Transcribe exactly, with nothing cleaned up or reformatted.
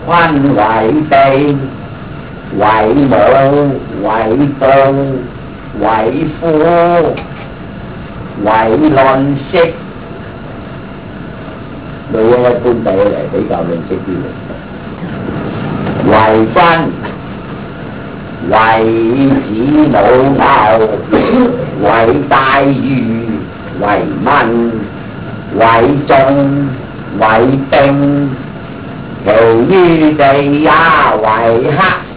坤為地，為母，為父，為父，為論釋。女人一般睇起嚟比較論釋啲嘅。為君，為子母牛，為大魚，為民，為眾，為兵，其餘地也為克